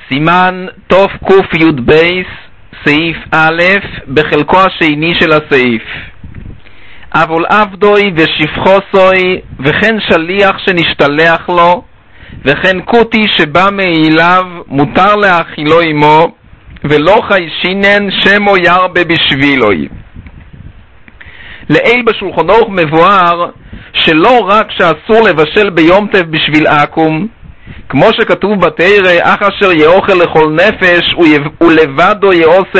סימן תוף קוף יוד בייס, סעיף א', בחלקו השני של הסעיף. אבל עבדוי ושפחוסוי, וכן שליח שנשתלח לו, וכן קוטי שבא מאליו, מותר להאכילו עמו, ולא חיישינן שמו ירבה בשבילוי. לעיל בשולחן ערוך מבואר שלא רק שאסור לבשל ביום טוב בשביל עקום, כמו שכתוב בתורה, אך אשר יאכל לכל נפש ולבדו יעשה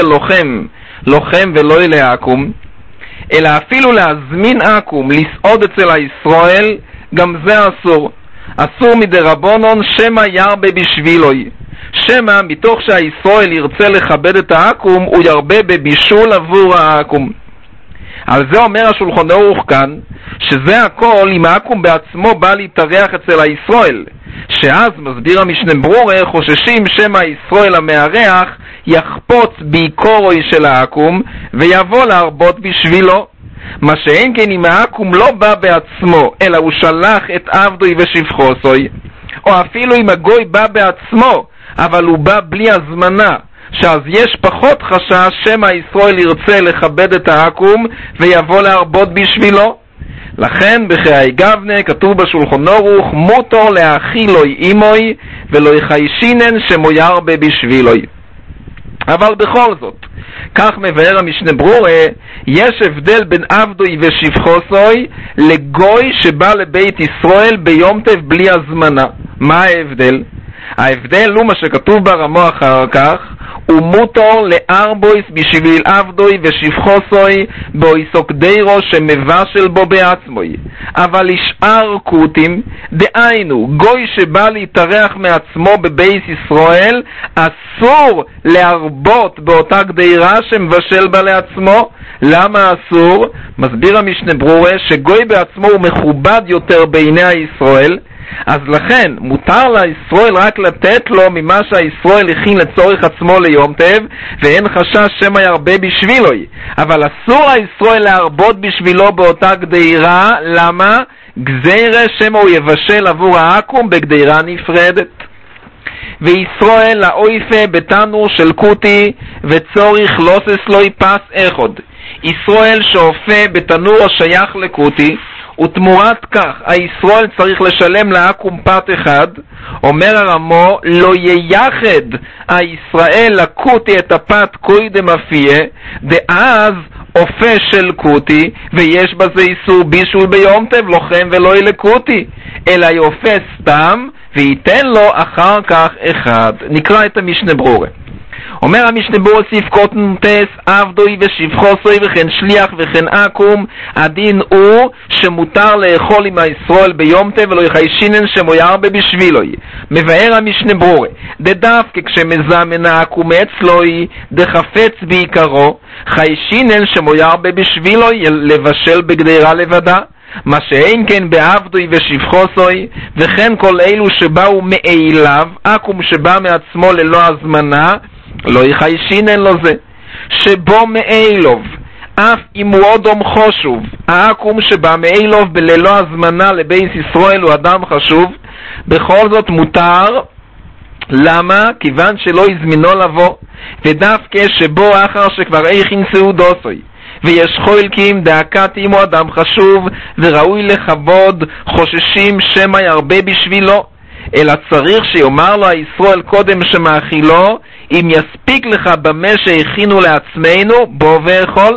לוחם ולא לעקום, אלא אפילו להזמין עקום לסעוד אצל הישראל, גם זה אסור. אסור מדרבנון שמא ירבה בשבילוי, שמא מתוך שהישראל ירצה לכבד את העקום הוא ירבה בבישול עבור העקום. על זה אומר השולחן ערוך כאן, שזה הכל אם העקום בעצמו בא להתארח אצל הישראל, שאז מסביר המשנה ברורה חוששים שמא הישראל המארח יחפוץ בעיקורוי של העקום ויבוא להרבות בשבילו. מה שאין כן אם העקום לא בא בעצמו אלא הוא שלח את עבדוי ושפחוסוי, או אפילו אם הגוי בא בעצמו אבל הוא בא בלי הזמנה, שאז יש פחות חשש שמא ישראל ירצה לכבד את העקום ויבוא להרבות בשבילו. לכן בחיי גבנה כתוב בשולחן ערוך מותר להאכילוי עמוי ולא יחיישינן שמו ירבה בשבילוי. אבל בכל זאת, כך מבאר המשנה ברורה, יש הבדל בין עבדוי ושפחוסוי לגוי שבא לבית ישראל ביום טוב בלי הזמנה. מה ההבדל? ההבדל הוא מה שכתוב ברמו אחר כך, ומותר לארבויס בשביל עבדוי ושפחוסוי באויסוק דירו שמבשל בו בעצמוי. אבל לשאר קוטים, דהיינו גוי שבא להתארח מעצמו בבית ישראל, אסור להרבות באותה גדירה שמבשל בה לעצמו. למה אסור? מסביר המשנה ברורה שגוי בעצמו הוא מכובד יותר בעיני הישראל, אז לכן מותר לישראל רק לתת לו ממה שהישראל הכין לצורך עצמו ליום טוב, ואין חשש שמא ירבה בשבילוי. אבל אסור הישראל להרבות בשבילו באותה גדירה. למה? גזירה שמא הוא יבשל עבור העקום בגדירה נפרדת. וישראל לאויפה בתנור של קוטי וצורך לוסס לו פס אחד. ישראל שאופה בתנור השייך לקוטי, ותמורת כך הישראל צריך לשלם לעקום פת אחד. אומר הרמו לא ייחד הישראל לקוטי את הפת קודם אפיה, דאז אופה של קוטי ויש בזה איסור בישול ביום טוב לוחם ולא ילקוטי, אלא יופה סתם וייתן לו אחר כך אחד. נקרא את המשנה ברורה. אומר המשנה ברורה סעיף קוטנטס עבדוי ושפחוסוי וכן שליח וכן עקום, הדין הוא שמותר לאכול עם הישראל ביום טוב ולא יחיישינן שמו ירבה בשבילוי. מבאר המשנה ברורה דווקא כשמזמן העקום אצלוי דחפץ בעיקרו חיישינן שמו ירבה בשבילוי לבשל בגדירה לבדה. מה שאין כן בעבדוי ושפחוסוי וכן כל אלו שבאו מאליו, עקום שבא מעצמו ללא הזמנה, לא יחיישינן לו זה. שבו מאלוב אף אם הוא אדם חשוב, העקום שבא מאלוב בללא הזמנה לבית ישראל הוא אדם חשוב, בכל זאת מותר. למה? כיוון שלא הזמינו לבוא, ודווקא שבו אחר שכבר הכין סעודוסוי ויש חולקים דאקת עמו אדם חשוב וראוי לכבוד, חוששים שמא ירבה בשבילו, אלא צריך שיאמר לו הישראל קודם שמאכילו, אם יספיק לך במה שהכינו לעצמנו בוא ואכול.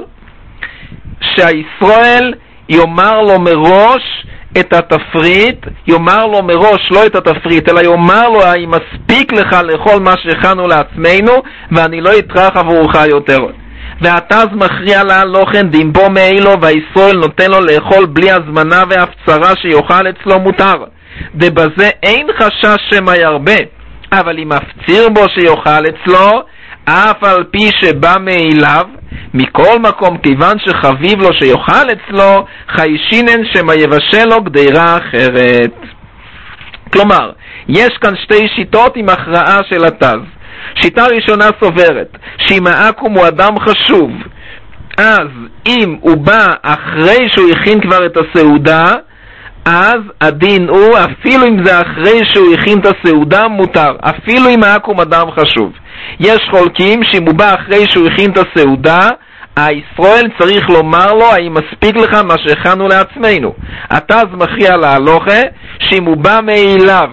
שהישראל יאמר לו מראש את התפריט, יאמר לו מראש לא את התפריט אלא יאמר לו האם מספיק לך לאכול מה שהכנו לעצמנו ואני לא אטרח עבורך יותר. והתז מכריע לה לוחן דים בו מאילו והישראל נותן לו לאכול בלי הזמנה והפצרה שיוכל אצלו מותר, דבזה אין חשש שמא ירבה. אבל אם הפציר בו שיוכל אצלו אף על פי שבא מאליו, מכל מקום כיוון שחביב לו שיוכל אצלו חיישינן שמא יבשל לו גדירה אחרת. כלומר יש כאן שתי שיטות עם הכרעה של התז. שיטה ראשונה סוברת שאם העקום הוא אדם חשוב, אז אם הוא בא אחרי שהוא הכין כבר את הסעודה, אז הדין הוא, אפילו אם זה אחרי שהוא הכין את הסעודה, מותר, אפילו אם העכו"ם אדם חשוב. יש חולקים שאם הוא בא אחרי שהוא הכין את הסעודה, הישראל צריך לומר לו, האם מספיק לך מה שהכנו לעצמנו. אתה אז מכריע להלוכה שאם הוא בא מאליו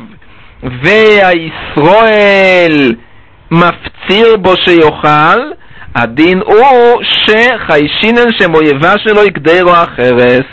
והישראל מפציר בו שיוכל, הדין הוא שחיישינן שמויבה שלו יקדרו החרס.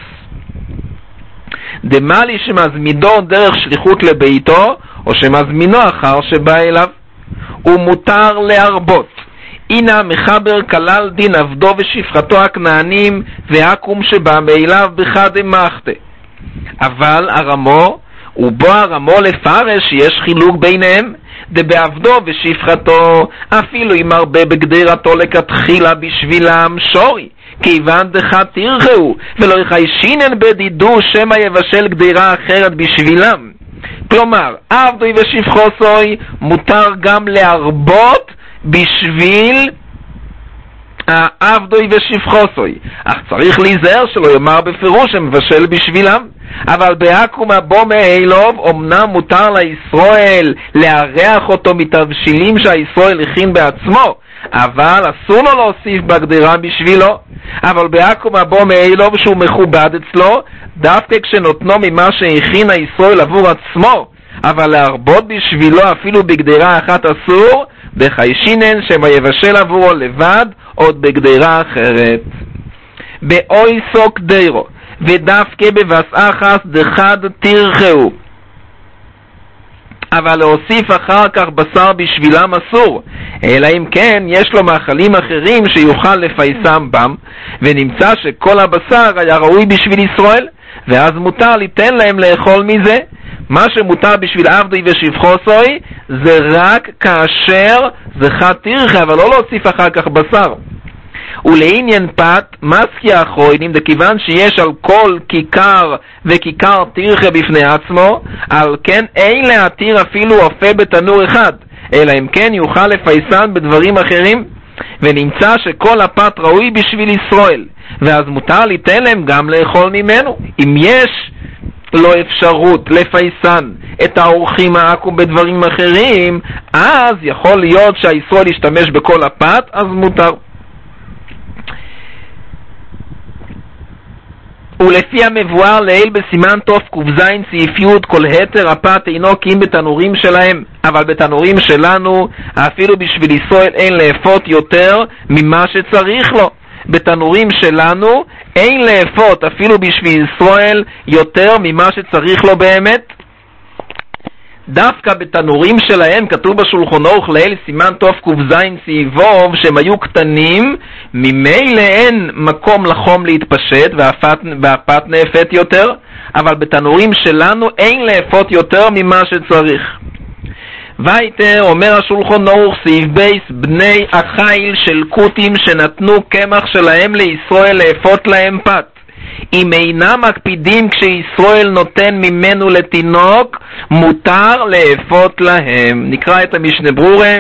דמלי שמזמידו דרך שליחות לביתו, או שמזמינו אחר שבא אליו, הוא מותר להרבות. הנה מחבר כלל דין עבדו ושפחתו הכנענים והעכו"ם שבא מאליו בחד מחתה. אבל הרמו, ובו הרמו לפרש שיש חילוק ביניהם, דבעבדו ושפחתו, אפילו אם הרבה בגדירתו לכתחילה בשבילם שורי, כיוון דחת תרחהו, ולא יחיישינן בדידו שמא יבשל גדירה אחרת בשבילם. כלומר, עבדוי ושפחוסוי מותר גם להרבות בשביל העבדוי ושפחוסוי, אך צריך להיזהר שלא יאמר בפירוש שמבשל בשבילם. אבל בעכו"ם הבא מאליו אמנם מותר לישראל לארח אותו מתבשילים שהישראל הכין בעצמו, אבל אסור לו להוסיף בגדירה בשבילו. אבל בעכו"ם הבא מאליו שהוא מכובד אצלו, דווקא כשנותנו ממה שהכין הישראל עבור עצמו, אבל להרבות בשבילו אפילו בגדירה אחת אסור, בחיישינן שמא יבשל עבורו לבד עוד בגדירה אחרת. באוי סוק דירו ודווקא בבס אחס דחד תרחהו, אבל להוסיף אחר כך בשר בשבילם אסור, אלא אם כן יש לו מאכלים אחרים שיוכל לפייסם בם, ונמצא שכל הבשר היה ראוי בשביל ישראל, ואז מותר ליתן להם לאכול מזה. מה שמותר בשביל עבדי ושפחוסוי זה רק כאשר זה חד תרחה, אבל לא להוסיף אחר כך בשר. ולעניין פת מסקי האחרונים, דכיוון שיש על כל כיכר וכיכר תרחה בפני עצמו, על כן אין להתיר אפילו אופה בתנור אחד, אלא אם כן יוכל לפייסן בדברים אחרים, ונמצא שכל הפת ראוי בשביל ישראל, ואז מותר ליתן להם גם לאכול ממנו. אם יש לו אפשרות לפייסן את האורחים העכו"ם בדברים אחרים, אז יכול להיות שהישראל ישתמש בכל הפת, אז מותר. ולפי המבואר לעיל בסימן תוף ק"ז סעיף י', כל היתר הפת אינו קים בתנורים שלהם, אבל בתנורים שלנו אפילו בשביל ישראל אין לאפות יותר ממה שצריך לו. בתנורים שלנו אין לאפות אפילו בשביל ישראל יותר ממה שצריך לו באמת. דווקא בתנורים שלהם, כתוב בשולחן ערוך לעיל סימן תוף ק"ז סעיף ו', שהם היו קטנים, ממילא אין מקום לחום להתפשט והפת נאפת יותר, אבל בתנורים שלנו אין לאפות יותר ממה שצריך. וייטר אומר השולחן ערוך סעיף בייס, בני החיל של קוטים שנתנו קמח שלהם לישראל לאפות להם פת, אם אינם מקפידים כשישראל נותן ממנו לתינוק, מותר לאפות להם. נקרא את המשנה ברורה.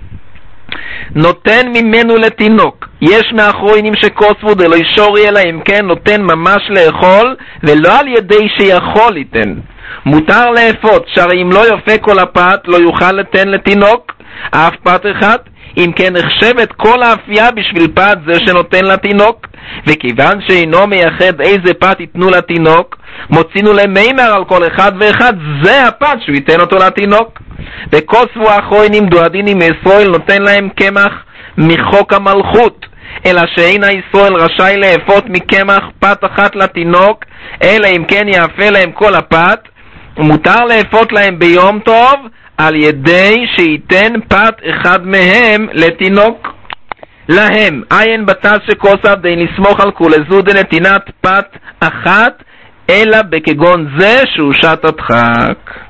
נותן ממנו לתינוק, יש מאחרונים שכוספו דלא שורי, אלא אם כן נותן ממש לאכול ולא על ידי שיכול ליתן. מותר לאפות, שהרי אם לא יפה כל הפת לא יוכל לתן לתינוק אף פת אחד, אם כן נחשבת כל האפייה בשביל פת זה שנותן לתינוק, וכיוון שאינו מייחד איזה פת ייתנו לתינוק, מוצינו למימר על כל אחד ואחד, זה הפת שהוא ייתן אותו לתינוק. וכוספו האחרונים דואדינים מישראל נותן להם קמח מחוק המלכות, אלא שאין הישראל רשאי לאפות מקמח פת אחת לתינוק, אלא אם כן יאפה להם כל הפת, ומותר לאפות להם ביום טוב על ידי שייתן פת אחד מהם לתינוק. להם עין בתז שכוסף די לסמוך על כולזו דנתינת פת אחת, אלא בכגון זה שהוא שעת הדחק.